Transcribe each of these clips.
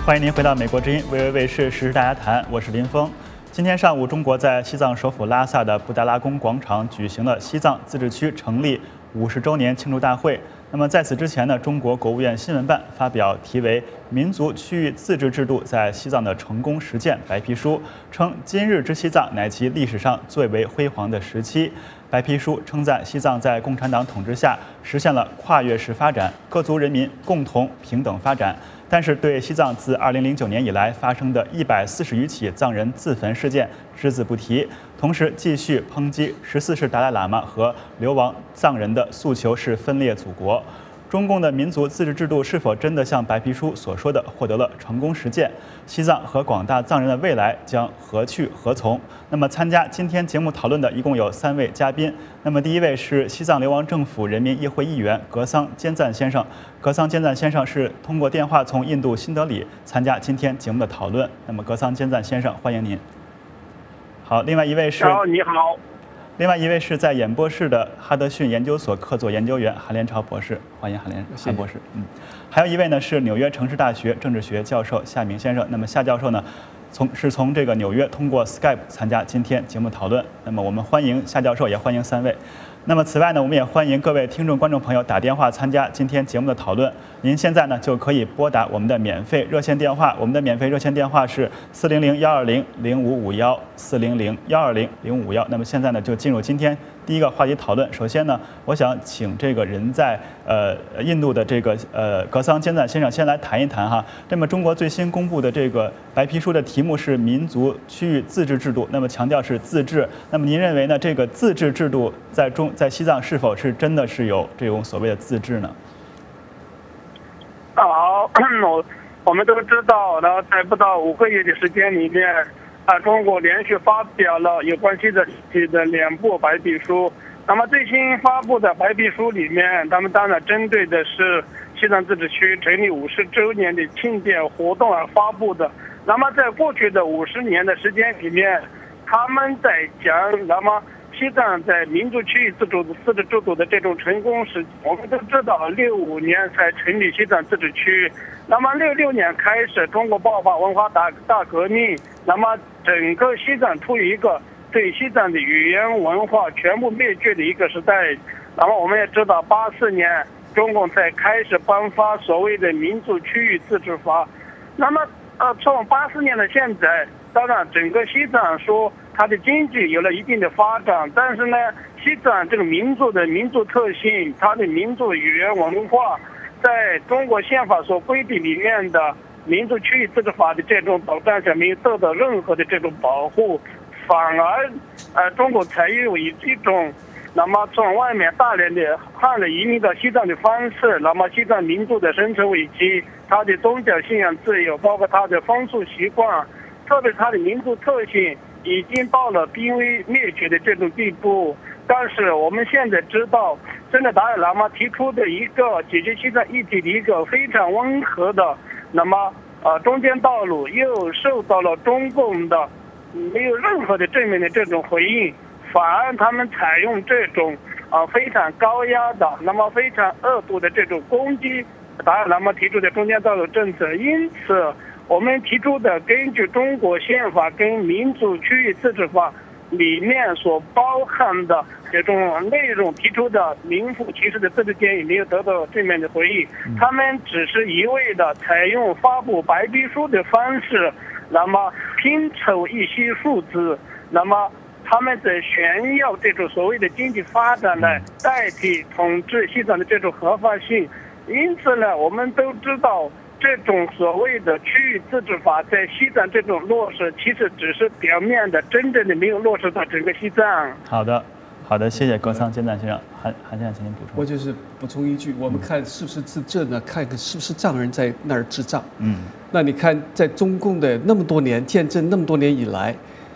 欢迎您回到美国之音微微卫视时事大家谈，我是林峰。今天上午，中国在西藏首府拉萨的布达拉宫广场举行了西藏自治区成立50周年庆祝大会。那么在此之前呢，中国国务院新闻办发表题为《民族区域自治制度在西藏的成功实践》白皮书，称今日之西藏乃其历史上最为辉煌的时期。白皮书称赞西藏在共产党统治下实现了跨越式发展，各族人民共同平等发展。但是对西藏自2009年以来发生的140余起藏人自焚事件只字不提，同时继续抨击14世达赖喇嘛和流亡藏人的诉求是分裂祖国。中共的民族自治制度是否真的像白皮书所说的获得了成功实践？西藏和广大藏人的未来将何去何从？那么参加今天节目讨论的一共有3位嘉宾。那么第一位是西藏流亡政府人民议会议员格桑坚赞先生。格桑坚赞先生是通过电话从印度新德里参加今天节目的讨论。那么格桑坚赞先生，欢迎您。好，另外一位是。 你好。 另外一位是在演播室的哈德逊研究所客座研究员韩连超博士，欢迎韩博士。还有一位呢是纽约城市大学政治学教授夏明先生。那么夏教授呢，从这个纽约通过 Skype 参加今天节目讨论。那么我们欢迎夏教授，也欢迎3位。那么此外呢，我们也欢迎各位听众观众朋友打电话参加今天节目的讨论。您现在呢就可以拨打我们的免费热线电话，我们的免费热线电话是400-120-0551 400-120-0551。那么现在呢就进入今天第一个话题讨论。首先呢，我想请这个人在印度的这个格桑坚赞先生先来谈一谈哈。那么中国最新公布的这个白皮书的题目是民族区域自治制度，那么强调是自治。那么您认为呢？这个自治制度在西藏是否是真的是有这种所谓的自治呢？ 好，我们都知道，然后在不到5个月的时间里面，中国连续发表了有关西藏的2部白皮书。那么最新发布的白皮书里面，他们当然针对的是西藏自治区成立50周年的庆典活动而发布的。那么在过去的50年的时间里面，他们在讲，那么西藏在民族区域自治制度的这种成功史，我们都知道，65年才成立西藏自治区。那么66年开始，中国爆发文化大革命，那么整个西藏处于一个对西藏的语言文化全部灭绝的一个时代。那么我们也知道，84年中共才开始颁发所谓的民族区域自治法。那么从84年的现在，当然整个西藏说它的经济有了一定的发展，但是呢，西藏这个民族的民族特性，它的民族语言文化，在中国宪法所规定里面的民族区域自治法的这种保障下没有得到任何的这种保护，反而中国采用一种那么从外面大量的汉人移民到西藏的方式，那么西藏民族的生存危机，它的宗教信仰自由，包括它的风俗习惯，特别是它的民族特性，已经到了濒危灭绝的这种地步。但是我们现在知道，真的达赖喇嘛提出的一个解决西藏议题的一个非常温和的那么中间道路，又受到了中共的没有任何的正面的这种回应，反而他们采用这种非常高压的那么非常恶毒的这种攻击达赖喇嘛提出的中间道路政策。因此我们提出的根据中国宪法跟民族区域自治法里面所包含的这种内容提出的名副其实的自治建议没有得到正面的回应，他们只是一味的采用发布白皮书的方式，那么拼凑一些数字，那么他们在炫耀这种所谓的经济发展来代替统治西藏的这种合法性。因此呢，我们都知道这种所谓的区域自治法在西藏这种落实，其实只是表面的，真正的没有落实到整个西藏。 好的，谢谢格桑坚赞先生。韩先生，请您补充。 我就是补充一句，我们看是不是自治呢？看看是不是藏人在那儿治藏。那你看，在中共的那么多年见证那么多年以来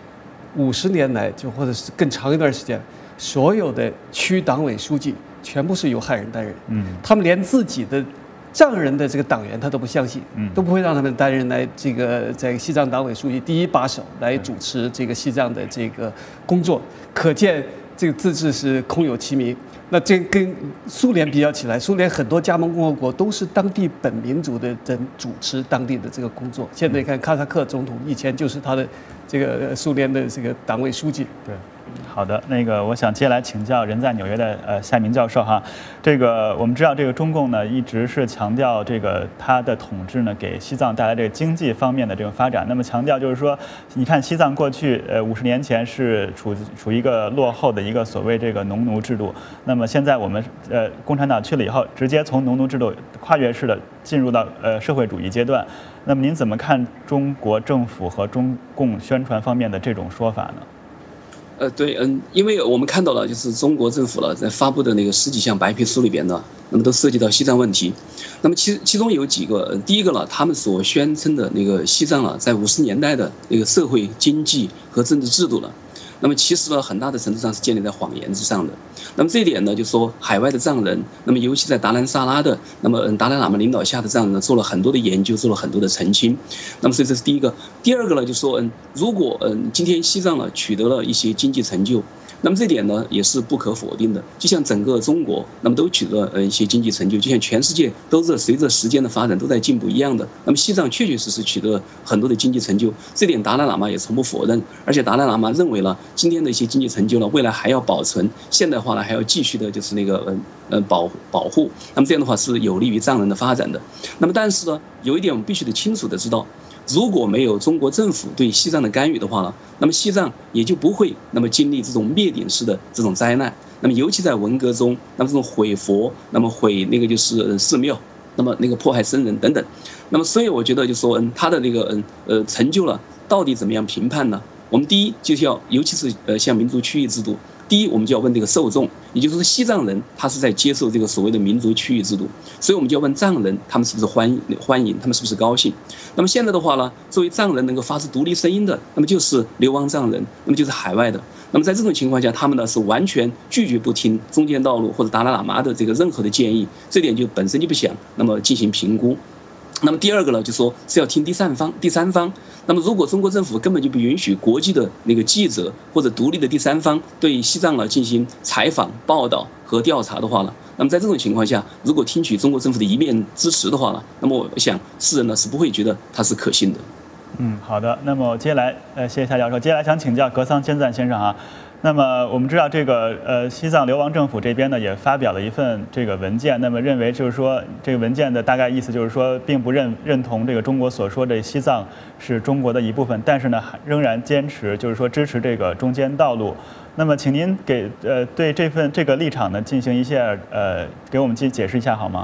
，50年来就或者是更长一段时间，所有的区党委书记全部是由汉人担任。他们连自己的藏人的这个党员他都不相信，都不会让他们担任来这个在西藏党委书记第一把手来主持这个西藏的这个工作。可见这个自治是空有其名。那这跟苏联比较起来，苏联很多加盟共和国都是当地本民族的人主持当地的这个工作。现在你看哈萨克总统以前就是他的这个苏联的这个党委书记。 对。好的，我想接下来请教人在纽约的夏明教授哈。我们知道这个中共呢一直是强调它的统治呢给西藏带来这个经济方面的这个发展。那么强调就是说，你看西藏过去50年前是处于一个落后的一个所谓这个农奴制度。那么现在我们共产党去了以后，直接从农奴制度跨越式的进入到社会主义阶段。那么您怎么看中国政府和中共宣传方面的这种说法呢？ 对，因为我们看到了，就是中国政府了在发布的那个10几项白皮书里边呢，那么都涉及到西藏问题。那么其中有几个，第一个呢，他们所宣称的那个西藏在50年代的那个社会经济和政治制度了。那么其实呢，很大的程度上是建立在谎言之上的。那么这一点呢，就说海外的藏人，那么尤其在达兰萨拉的，那么达赖喇嘛领导下的藏人呢，做了很多的研究，做了很多的澄清。那么所以这是第一个。第二个呢，就说如果今天西藏呢取得了一些经济成就，那么这点呢也是不可否定的。就像整个中国，那么都取得了一些经济成就，就像全世界都是随着时间的发展都在进步一样的。那么西藏确确实实取得了很多的经济成就，这点达赖喇嘛也从不否认。而且达赖喇嘛认为了今天的一些经济成就呢，未来还要保存，现代化呢还要继续的就是保护。那么这样的话是有利于藏人的发展的。那么但是呢，有一点我们必须得清楚的知道。如果没有中国政府对西藏的干预的话呢，那么西藏也就不会那么经历这种灭顶式的这种灾难。那么尤其在文革中，那么这种毁佛，那么毁就是寺庙，那么迫害僧人等等。那么所以我觉得就说他的成就了，到底怎么样评判呢？我们第一就是要，尤其是像民族区域制度。第一，我们就要问这个受众，也就是说西藏人他是在接受这个所谓的民族区域制度，所以我们就要问藏人，他们是不是欢迎，他们是不是高兴？那么现在的话呢，作为藏人能够发出独立声音的，那么就是流亡藏人，那么就是海外的。那么在这种情况下，他们呢是完全拒绝不听中间道路或者达赖喇嘛的这个任何的建议，这点就本身就不想那么进行评估。那么第二个呢，就说是要听第三方。那么如果中国政府根本就不允许国际的那个记者或者独立的第三方对西藏进行采访、报道和调查的话呢，那么在这种情况下，如果听取中国政府的一面之词的话呢，那么我想世人呢是不会觉得它是可信的。 好的。那么接下来谢谢夏教授。接下来想请教格桑坚赞先生啊。那么我们知道西藏流亡政府这边呢也发表了一份这个文件，那么认为就是说这个文件的大概意思就是说，并不认同这个中国所说的西藏是中国的一部分，但是呢仍然坚持就是说支持这个中间道路。那么请您对这个立场呢进行一下给我们解释一下好吗？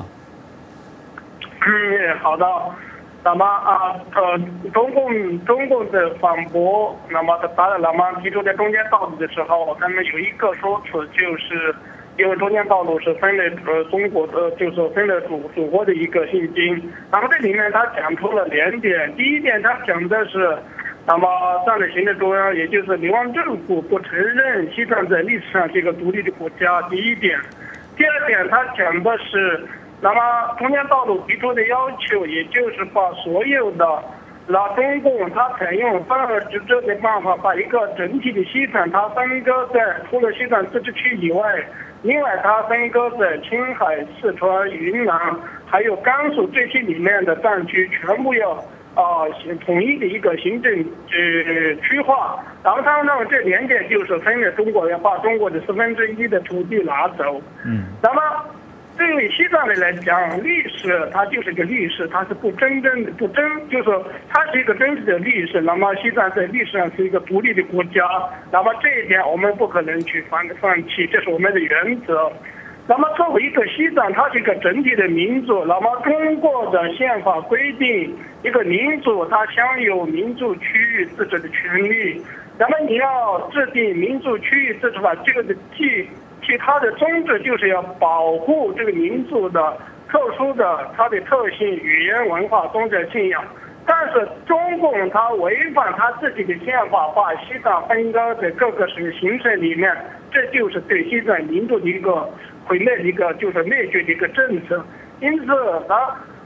好的。那么中共的反驳，那么达赖喇嘛提出在中间道路的时候，他们有一个说辞，就是因为中间道路是分了中国的，就是分了祖国的一个信经。然后这里面他讲出了2点，第一点他讲的是，那么藏人行政中央也就是流亡政府不承认西藏在历史上是一个独立的国家，第一点。第二点他讲的是。那么中间道路提出的要求，也就是把所有的中共它采用分而治之的办法，把一个整体的西藏它分割在除了西藏自治区以外，另外它分割在青海、四川、云南还有甘肃这些里面的藏区，全部要统一的一个行政区划。然后他们认为这2点就是分了中国，要把中国的1/4的土地拿走。那么对于西藏人来讲，历史它就是个历史，它是就是说它是一个真实的历史。那么西藏在历史上是一个独立的国家，那么这一点我们不可能去放弃，这是我们的原则。那么作为一个西藏，它是一个整体的民族，那么中国的宪法规定，一个民族它享有民族区域自治的权利。那么你要制定民族区域自治法，这个的其他的宗旨就是要保护这个民族的特殊的它的特性、语言、文化、宗教信仰。但是中共它违反它自己的宪法，把西藏分割在各个省行省里面，这就是对西藏民族的一个毁灭的一个就是灭绝的一个政策。因此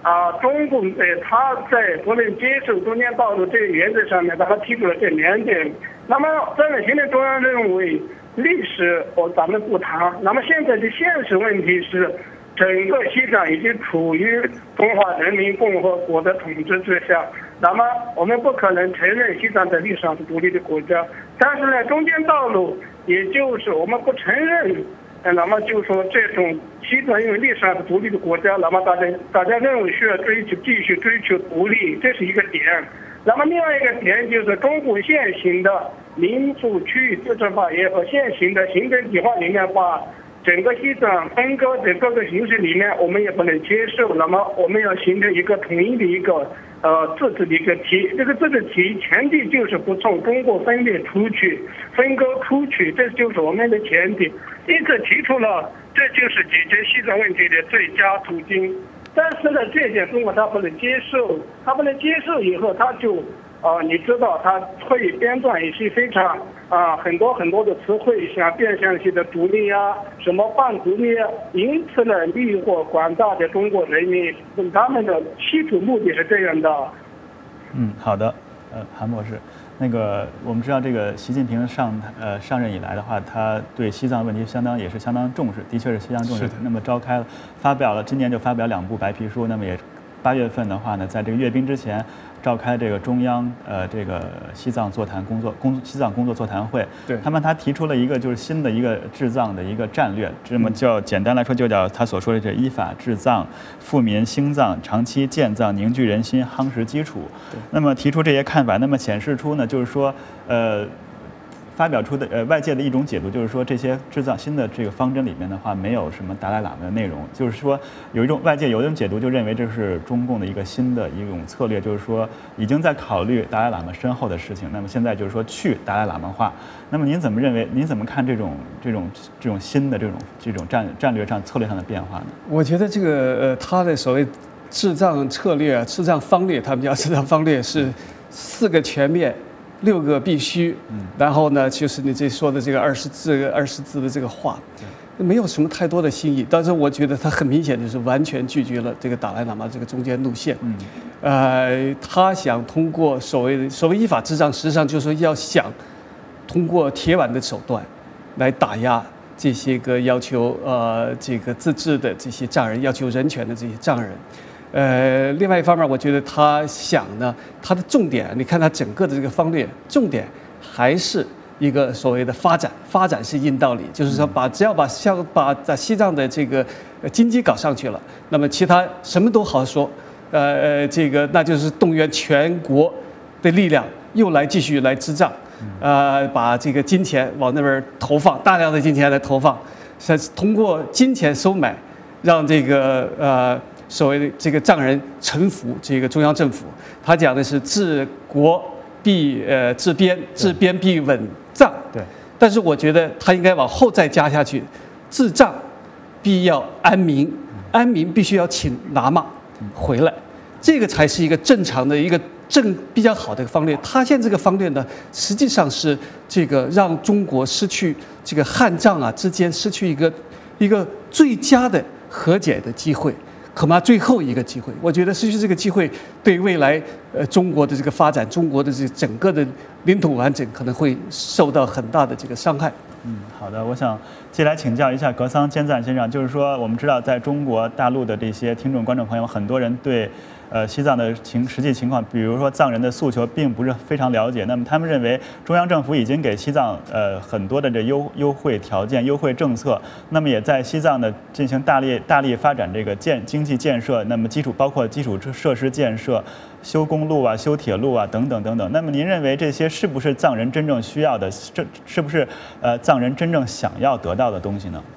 中共他在不能接受中间道路这个原则上面，他提出了这2点。那么在现在中央认为历史咱们不谈，那么现在的现实问题是，整个西藏已经处于中华人民共和国的统治之下。那么我们不可能承认西藏在历史上是独立的国家，但是呢，中间道路也就是我们不承认。那么就说这种西藏因为历史上是独立的国家，那么大家认为需要继续追求独立，这是一个点。那么另外一个点就是中国现行的民族区域自治法也和现行的行政计划里面把整个西藏分割在各个形式里面，我们也不能接受。那么我们要形成一个统一的一个自治的一个体，这个自治体前提就是不从中国分裂出去、分割出去，这就是我们的前提。因此提出了这就是解决西藏问题的最佳途径。但是呢，这点中国他不能接受，以后他就你知道他会编撰一些非常很多的词汇，像变相性的独立啊，什么半独立啊，因此呢，迷惑广大的中国人民，他们的企图目的是这样的。 好的，韩博士，我们知道这个习近平上任以来的话，他对西藏问题也是相当重视，的确是相当重视。那么今年就发表2部白皮书，那么也8月份的话呢，在这个阅兵之前召开这个中央这个西藏工作座谈会。 对， 他提出了一个就是新的一个治藏的一个战略，这么简单来说就叫他所说的这依法治藏、富民兴藏、长期建藏、凝聚人心、夯实基础。那么提出这些看法，那么显示出呢，就是说发表出的外界的一种解读，就是说这些治藏新的这个方针里面的话，没有什么达赖喇嘛的内容，就是说外界有一种解读，就认为这是中共的一个新的一种策略，就是说已经在考虑达赖喇嘛身后的事情，那么现在就是说去达赖喇嘛化。那么您怎么看这种新的这种战略上策略上的变化呢？ 我觉得这个他的所谓治藏策略、治藏方略，他们叫治藏方略是4个全面。6个必须，然后呢，就是你这说的这个20字的这个话，没有什么太多的新意。但是我觉得他很明显就是完全拒绝了这个达赖喇嘛这个中间路线。他想通过所谓依法治藏，实际上就是说要想通过铁腕的手段来打压这些个要求这个自治的这些藏人，要求人权的这些藏人。另外一方面，我觉得他想呢，他的重点，你看他整个的这个方略，重点还是一个所谓的发展是硬道理，就是说只要把在西藏的这个经济搞上去了，那么其他什么都好说，那就是动员全国的力量又来继续来支藏，把这个金钱往那边投放，大量的金钱来投放，通过金钱收买，让这个所谓的这个藏人臣服这个中央政府。他讲的是治国必治边，治边必稳藏。 对。 但是我觉得他应该往后再加下去，治藏必要安民，安民必须要请喇嘛回来，这个才是一个正常的一个比较好的一个方略。他现在这个方略呢，实际上是这个让中国失去这个汉藏之间失去一个最佳的和解的机会。恐怕最后一个机会，我觉得失去这个机会，对未来中国的这个发展，中国的这整个的领土完整可能会受到很大的这个伤害。 好的，我想接下来请教一下格桑坚赞先生，就是说我们知道在中国大陆的这些听众观众朋友，很多人对西藏的实际情况，比如说藏人的诉求并不是非常了解，那么他们认为中央政府已经给西藏很多的这优惠条件、优惠政策，那么也在西藏的进行大力发展这个经济建设，那么包括基础设施建设、修公路啊、修铁路啊等等等等。那么您认为这些是不是藏人真正需要的？是不是藏人真正想要得到的东西呢？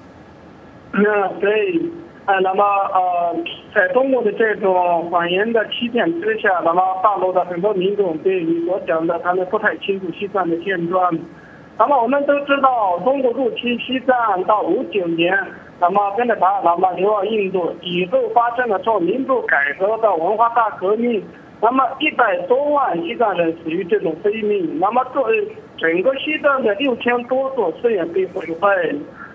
对。那么在中国的这种谎言的欺骗之下，那么大陆的很多民众对你所讲的，他们不太清楚西藏的现状。那么我们都知道，中国入侵西藏到59年，那么跟着达赖喇嘛流亡印度，以后发生了从民主改革到文化大革命，那么100多万西藏人死于这种非命。那么整个西藏的6000多座寺院被毁坏。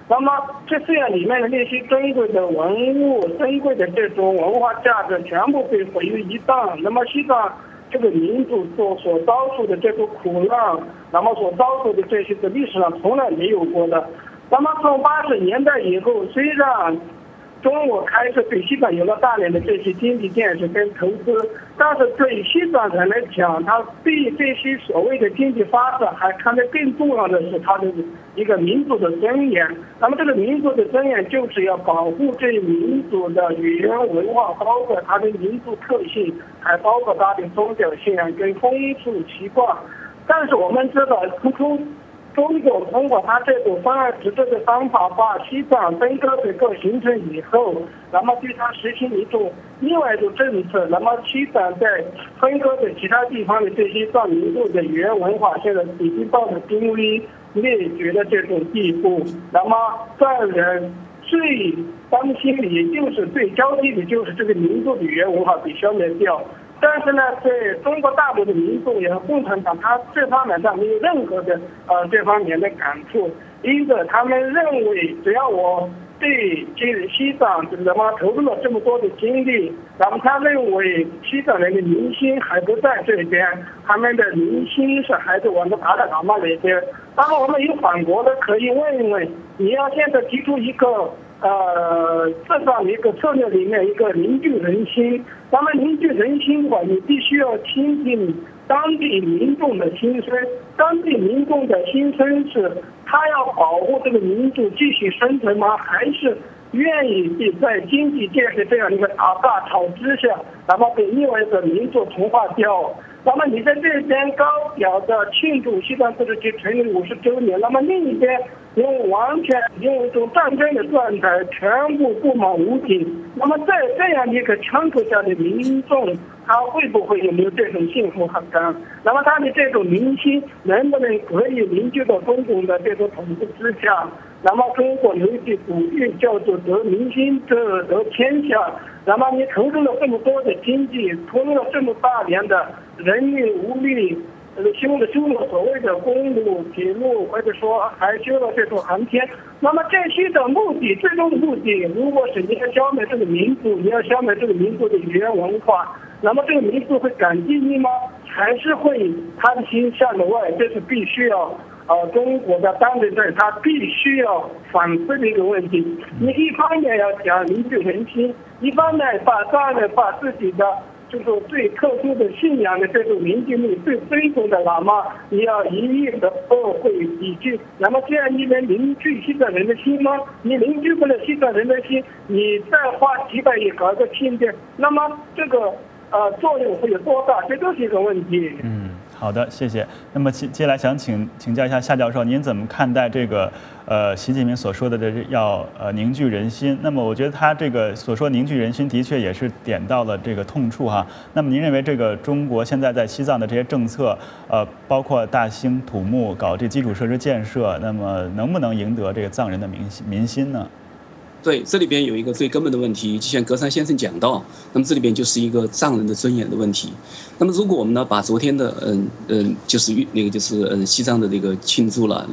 那么这寺院里面的那些珍贵的文物、珍贵的这种文化价值全部被毁于一旦。那么西藏这个民族所遭受的这种苦难，那么所遭受的这些在历史上从来没有过的。那么从80年代以后，虽然中国开始对西藏有了大量的这些经济建设跟投资，但是对西藏人来讲，他对这些所谓的经济发展还看得更重要的是他的一个民族的尊严。那么这个民族的尊严就是要保护这民族的语言文化，包括它的民族特性，还包括它的宗教信仰跟风俗习惯。但是我们知道，中国通过他这种方案执政的方法，把西藏分割整个形成以后，那么对他实行另外一种政策，那么西藏在分割的其他地方的这些藏民族的语言文化，现在已经到了濒危灭绝的这种地步。那么藏人最担心的，也就是最焦急的，就是这个民族的语言文化被消灭掉。但是呢，在中国大陆的民众也和共产党，他这方面上没有任何的这方面的感触，因此他们认为，只要我对这西藏那么投入了这么多的精力，那么他认为西藏人的民心还不在这边，他们的民心是还是往着达赖喇嘛那边。那么我们有反驳的，可以问一问，你要现在提出一个这样的一个策略里面一个凝聚人心，那么凝聚人心的话，你必须要倾听当地民众的心声。当地民众的心声是，他要保护这个民族继续生存吗？还是愿意在经济建设这样一个大潮之下，那么被另外一个民族同化掉？那么你在这边高调的庆祝西藏自治区成立50周年，那么另一边完全用一种战争的状态，全部不满无情。那么在这样一个枪口下的民众，他会不会有没有这种幸福感？那么他的这种民心能不能可以凝聚到中共的这种统治之下？那么中国有一句古语叫做得民心者得天下。那么你投入了这么多的经济，投入了这么大量的人力物力，修了所谓的公路、铁路，或者说还修了这种航天。那么这些的目的，最终的目的，如果是你要消灭这个民族，你要消灭这个民族的语言文化，那么这个民族会感激你吗？还是会贪心向了外？这是必须要中国的当地政他必须要反思的一个问题。你一方面要讲凝聚人心，一方面把自己的就是最特殊的信仰的这种凝聚力、最尊重的喇嘛，你要一一的驳回抵制。那么这样你能凝聚西藏人的心吗？你凝聚不了西藏人的心，你再花几百亿搞个庆典，那么这个作用会有多大？这都是一个问题。 好的，谢谢。那么接下来想请教一下夏教授，您怎么看待这个习近平所说的要凝聚人心？那么我觉得他这个所说凝聚人心，的确也是点到了这个痛处哈。那么您认为这个中国现在在西藏的这些政策，包括大兴土木、搞这基础设施建设，那么能不能赢得这个藏人的民心呢？ 对，这里边有一个最根本的问题，就像格山先生讲到，那么这里边就是一个藏人的尊严的问题。那么如果我们呢把昨天的就是西藏的这个庆祝了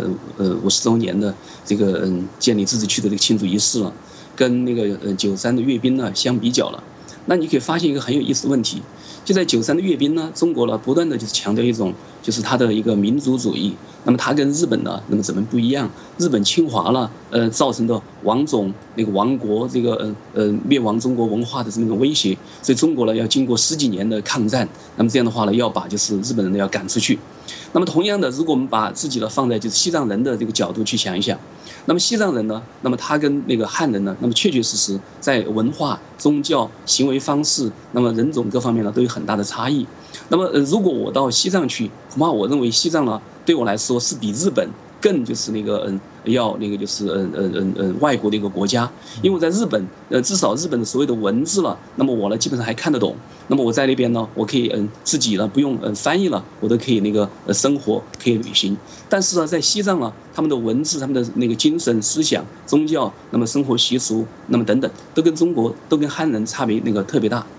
50周年的这个建立自治区的这个庆祝仪式了，跟那个93的阅兵呢相比较了，那你可以发现一个很有意思的问题，就在93的阅兵呢，中国呢不断的就是强调一种就是它的一个民族主义。那么它跟日本呢，那么怎么不一样？日本侵华了，造成的王种那个亡国这个灭亡中国文化的这么一种威胁，所以中国呢要经过10几年的抗战，那么这样的话呢，要把就是日本人呢要赶出去。那么同样的，如果我们把自己呢放在就是西藏人的这个角度去想一想，那么西藏人呢，那么他跟那个汉人呢，那么确确实实在文化、宗教、行为方式，那么人种各方面呢都有很大的差异。那么如果我到西藏去，恐怕我认为西藏呢对我来说是比日本更就是那个要那个就是外国的一个国家，因为我在日本至少日本的所有的文字了，那么我呢基本上还看得懂，那么我在那边呢我可以自己呢不用翻译了，我都可以那个生活可以旅行。但是呢在西藏呢，他们的文字、他们的那个精神思想、宗教，那么生活习俗，那么等等，都跟中国都跟汉人差别那个特别大。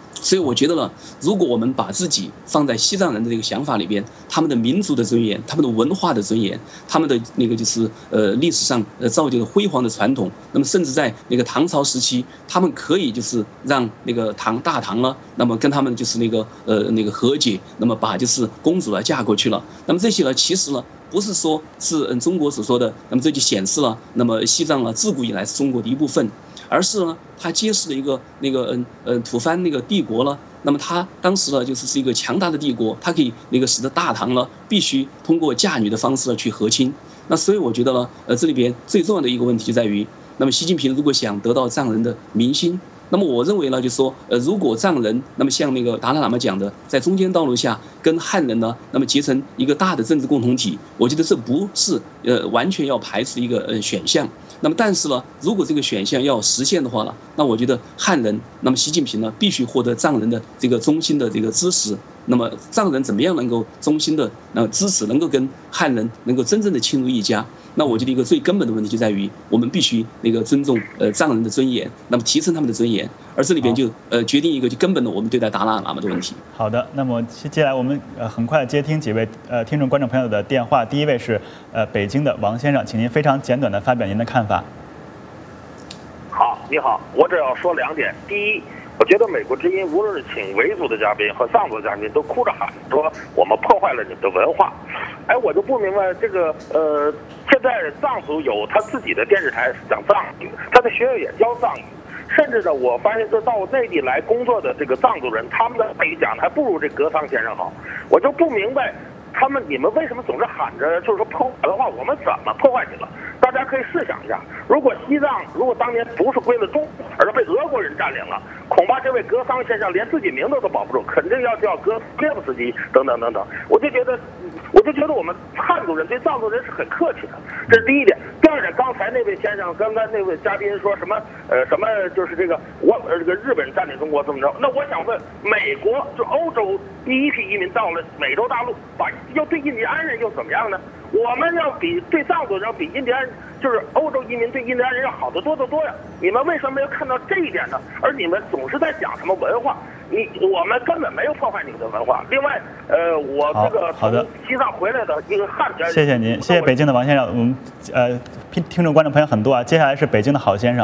所以我觉得呢，如果我们把自己放在西藏人的这个想法里边，他们的民族的尊严、他们的文化的尊严、他们的那个就是历史上造就的辉煌的传统，那么甚至在那个唐朝时期，他们可以就是让那个大唐呢，那么跟他们就是那个和解，那么把就是公主嫁过去了。那么这些呢，其实呢，不是说是中国所说的，那么这就显示了，那么西藏呢自古以来是中国的一部分。而是呢，它揭示了一个吐蕃那个帝国了。那么它当时呢，就是一个强大的帝国，它可以使得大唐呢必须通过嫁女的方式去和亲。那所以我觉得呢，这里边最重要的一个问题在于，那么习近平如果想得到藏人的民心，那么我认为呢，就是说，如果藏人那么像那个达赖喇嘛讲的，在中间道路下跟汉人呢，那么结成一个大的政治共同体，我觉得这不是完全要排除一个选项。那么但是呢，如果这个选项要实现的话呢，那我觉得汉人，那么习近平呢必须获得藏人的这个衷心的这个支持。那么藏人怎么样能够衷心的支持，能够跟汉人能够真正的亲如一家？那我觉得一个最根本的问题就在于，我们必须尊重藏人的尊严，那么提升他们的尊严，而这里边就决定一个就根本的我们对待达赖喇嘛的问题。 好的，那么接下来我们很快接听几位听众观众朋友的电话。第一位是北京的王先生，请您非常简短的发表您的看法。 好，你好，我只要说2点。第一，我觉得美国之音无论是请维族的嘉宾和藏族的嘉宾，都哭着喊说我们破坏了你们的文化。哎，我就不明白这个现在藏族有他自己的电视台讲藏语，他的学校也教藏语，甚至呢，我发现这到内地来工作的这个藏族人，他们的汉语讲的还不如这格桑先生好。我就不明白你们为什么总是喊着就是说破坏的话，我们怎么破坏你了？大家可以试想一下，如果西藏当年不是归了中国，而是被俄国人占领了，恐怕这位格桑先生连自己名字都保不住，肯定要叫格列夫斯基等等等等。我就觉得我们汉族人对藏族人是很客气的，这是第一点。第二点，刚才那位先生，刚才那位嘉宾说什么就是这个日本人占领中国怎么着？那我想问，美国就欧洲第一批移民到了美洲大陆，要对印第安人又怎么样呢？我们要比对藏族人要比印第安就是欧洲移民对印第安人要好得多得多呀！你们为什么没有看到这一点呢？而你们总是在讲什么文化？我们根本没有破坏你们的文化。另外，我这个从西藏回来的一个汉人， 谢谢您，谢谢北京的王先生。我们听众观众朋友很多啊，接下来是北京的郝先生。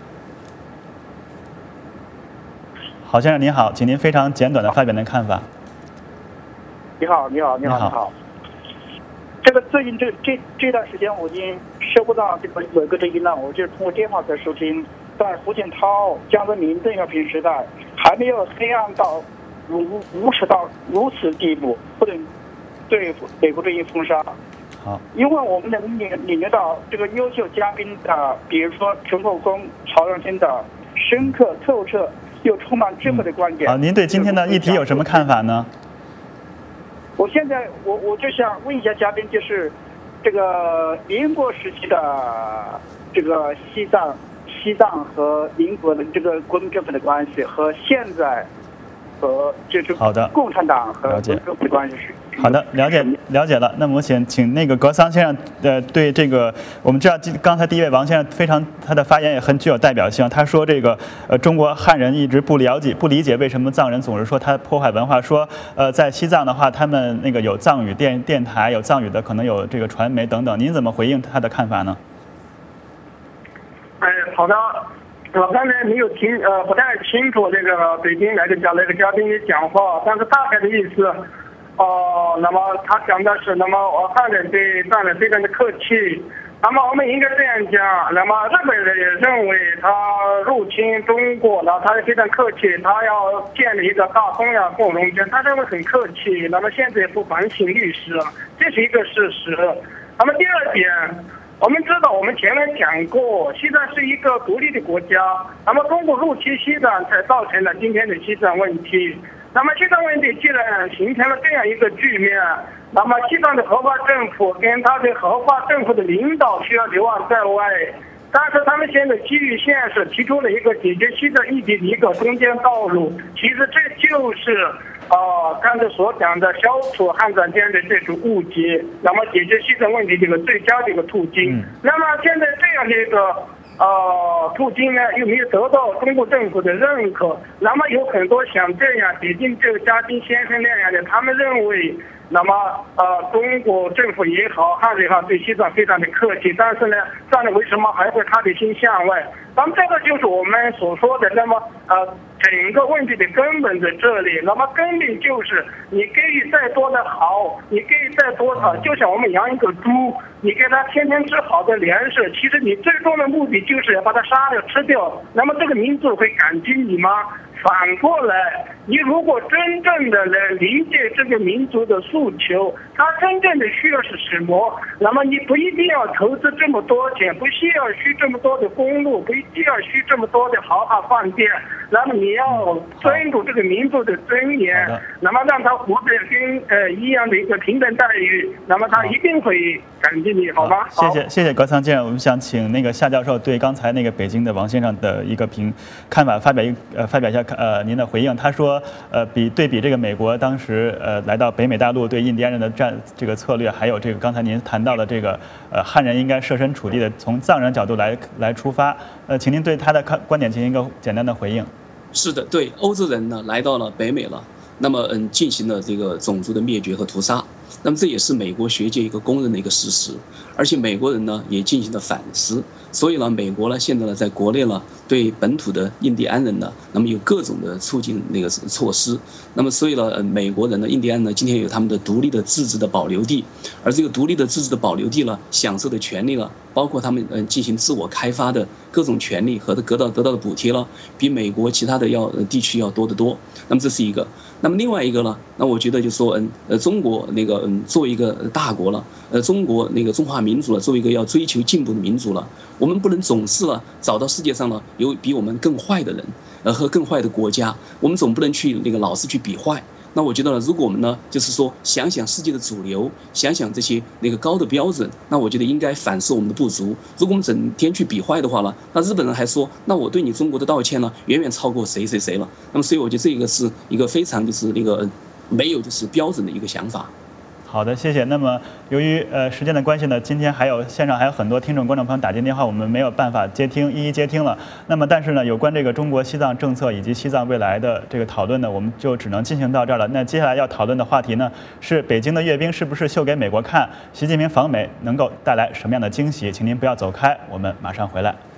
郝先生您好，请您非常简短的发表您的看法。 你好。这个最近这段时间我已经收不到这个有个声音了，我就是通过电话在收听。在胡锦涛、江泽民、邓小平时代，还没有黑暗到无耻到如此地步，不能对美国之音封杀。 好， 因为我们能领略到这个优秀嘉宾的，比如说陈后功、曹永新的深刻透彻又充满智慧的观点。 好，您对今天的议题有什么看法呢？ 我现在我就想问一下嘉宾，就是这个民国时期的这个西藏和民国的这个国民政府的关系，和现在和就是共产党和国民政府的关系是。 好的，了解了。那么我请那个格桑先生对这个，我们知道刚才第一位王先生他的发言也很具有代表性。他说这个中国汉人一直不理解为什么藏人总是说他破坏文化，说在西藏的话他们那个有藏语电台，有藏语的可能有这个传媒等等。您怎么回应他的看法呢？ 好的。我刚才没有不太清楚这个北京来个嘉宾讲话，但是大概的意思。那么他讲的是，那么我汉人对藏人非常的客气。那么我们应该这样讲，那么日本人也认为他入侵中国了，他也非常客气，他要建立一个大东亚共荣圈，他认为很客气。那么现在也不反省历史，这是一个事实。那么第二点，我们知道，我们前面讲过，西藏是一个独立的国家。那么中国入侵西藏，才造成了今天的西藏问题。那么西藏问题既然形成了这样一个局面，那么西藏的合法政府跟他的合法政府的领导需要流亡在外。但是他们现在基于现实提出了一个解决西藏议题的一个中间道路，其实这就是刚才所讲的消除汉藏间的这种误解，那么解决西藏问题这个最佳的一个途径。那么现在这样的一个途径呢又没有得到中国政府的认可，那么有很多像这样北京这个嘉宾先生那样的，他们认为，那么中国政府也好，汉人也好，对西藏非常的客气，但是呢，这样的为什么还会他的心向外？那么这个就是我们所说的，那么整个问题的根本在这里。那么根本就是你给予再多的好，你给予再多的，就像我们养一个猪，你给它天天吃好的粮食，其实你最终的目的就是要把它杀掉吃掉。那么这个民族会感激你吗？反过来，你如果真正的来理解这个民族的诉求，他真正的需要是什么，那么你不一定要投资这么多钱，不需要修这么多的公路，不一定要修这么多的豪华饭店，那么你要尊重这个民族的尊严，那么让他活得跟一样的一个平等待遇，那么他一定会感激你，好吗？ 谢谢高仓先生，我们想请那个夏教授对刚才那个北京的王先生的一个看法发表一下您的回应。他说对比这个美国当时来到北美大陆对印第安人的这个策略，还有这个刚才您谈到的这个汉人应该设身处地的从藏人角度来出发，请您对他的观点进行一个简单的回应。 是的，对，欧洲人呢来到了北美了，那么进行了这个种族的灭绝和屠杀，那么这也是美国学界一个公认的一个事实，而且美国人呢也进行了反思，所以呢，美国呢现在呢在国内呢对本土的印第安人呢，那么有各种的促进那个措施，那么所以呢，美国人呢，印第安呢今天有他们的独立的自治的保留地，而这个独立的自治的保留地呢，享受的权利呢，包括他们进行自我开发的各种权利和得到的补贴了，比美国其他的地区要多得多。那么这是一个。那么另外一个呢，那我觉得就说中国那个作为一个大国了，中国那个中华民族了，作为一个要追求进步的民族了，我们不能总是了找到世界上呢有比我们更坏的人，和更坏的国家，我们总不能去那个老是去比坏。那我觉得呢，如果我们呢，就是说想想世界的主流，想想这些那个高的标准，那我觉得应该反思我们的不足。如果我们整天去比坏的话呢，那日本人还说，那我对你中国的道歉呢，远远超过谁了。那么所以我觉得这个是一个非常就是那个没有就是标准的一个想法。 好的，谢谢。那么由于时间的关系呢，今天现场还有很多听众观众朋友打进电话，我们没有办法一一接听了。那么但是呢，有关这个中国西藏政策以及西藏未来的这个讨论呢，我们就只能进行到这儿了。那接下来要讨论的话题呢，是北京的阅兵是不是秀给美国看？习近平访美能够带来什么样的惊喜？请您不要走开，我们马上回来。